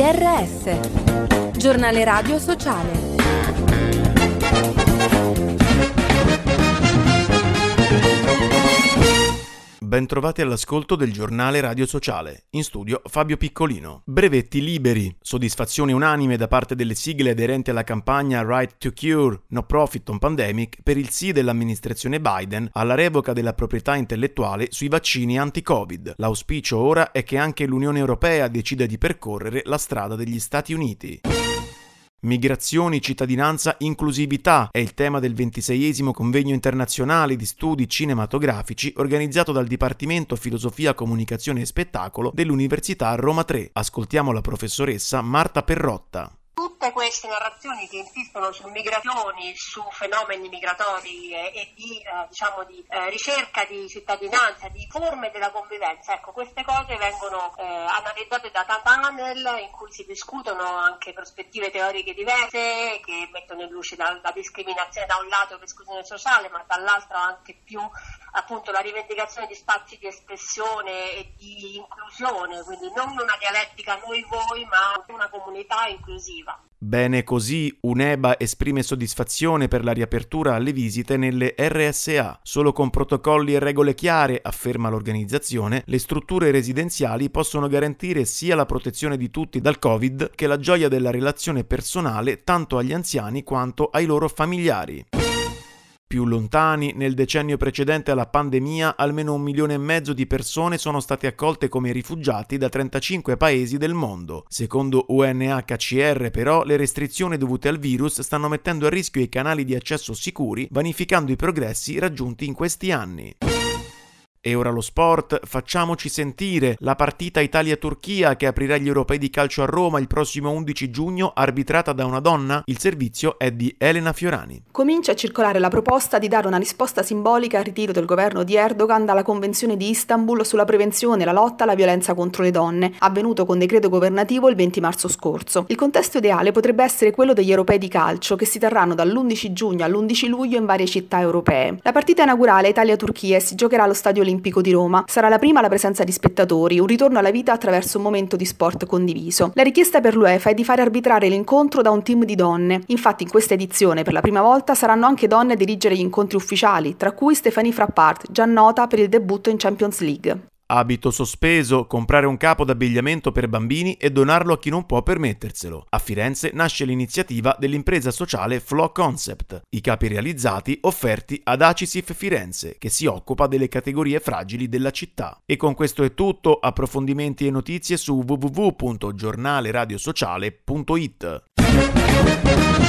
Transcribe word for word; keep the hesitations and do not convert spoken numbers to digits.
R S, giornale radio sociale. Bentrovati all'ascolto del giornale radio sociale. In studio Fabio Piccolino. Brevetti liberi, soddisfazione unanime da parte delle sigle aderenti alla campagna Right to Cure, No Profit on Pandemic per il sì dell'amministrazione Biden alla revoca della proprietà intellettuale sui vaccini anti-Covid. L'auspicio ora è che anche l'Unione Europea decida di percorrere la strada degli Stati Uniti. Migrazioni, cittadinanza, inclusività è il tema del ventiseiesimo convegno internazionale di studi cinematografici organizzato dal Dipartimento Filosofia, Comunicazione e Spettacolo dell'Università Roma tre. Ascoltiamo la professoressa Marta Perrotta. Tutte queste narrazioni che insistono su migrazioni, su fenomeni migratori e, e di, eh, diciamo di eh, ricerca di cittadinanza, di forme della convivenza, ecco, queste cose vengono eh, analizzate da panel in cui si discutono anche prospettive teoriche diverse che mettono in luce la, la discriminazione da un lato, l'esclusione sociale, ma dall'altro anche più appunto la rivendicazione di spazi di espressione e di inclusione, quindi non una dialettica noi-voi, ma una comunità inclusiva. Bene così, UNEBA esprime soddisfazione per la riapertura alle visite nelle R S A. Solo con protocolli e regole chiare, afferma l'organizzazione, le strutture residenziali possono garantire sia la protezione di tutti dal Covid che la gioia della relazione personale tanto agli anziani quanto ai loro familiari. Più lontani, nel decennio precedente alla pandemia, almeno un milione e mezzo di persone sono state accolte come rifugiati da trentacinque paesi del mondo. Secondo U N H C R, però, le restrizioni dovute al virus stanno mettendo a rischio i canali di accesso sicuri, vanificando i progressi raggiunti in questi anni. E ora lo sport, facciamoci sentire. La partita Italia-Turchia che aprirà gli europei di calcio a Roma il prossimo undici giugno, arbitrata da una donna. Il servizio è di Elena Fiorani. Comincia a circolare la proposta di dare una risposta simbolica al ritiro del governo di Erdogan dalla Convenzione di Istanbul sulla prevenzione e la lotta alla violenza contro le donne, avvenuto con decreto governativo il venti marzo scorso. Il contesto ideale potrebbe essere quello degli europei di calcio che si terranno dall'undici giugno all'undici luglio in varie città europee. La partita inaugurale Italia-Turchia si giocherà allo Stadio Olimpico di Roma. Sarà la prima alla presenza di spettatori, un ritorno alla vita attraverso un momento di sport condiviso. La richiesta per l'UEFA è di fare arbitrare l'incontro da un team di donne. Infatti in questa edizione per la prima volta saranno anche donne a dirigere gli incontri ufficiali, tra cui Stephanie Frappart, già nota per il debutto in Champions League. Abito sospeso, comprare un capo d'abbigliamento per bambini e donarlo a chi non può permetterselo. A Firenze nasce l'iniziativa dell'impresa sociale Flow Concept. I capi realizzati offerti ad Acisif Firenze, che si occupa delle categorie fragili della città. E con questo è tutto, approfondimenti e notizie su w w w punto giornale radio sociale punto i t.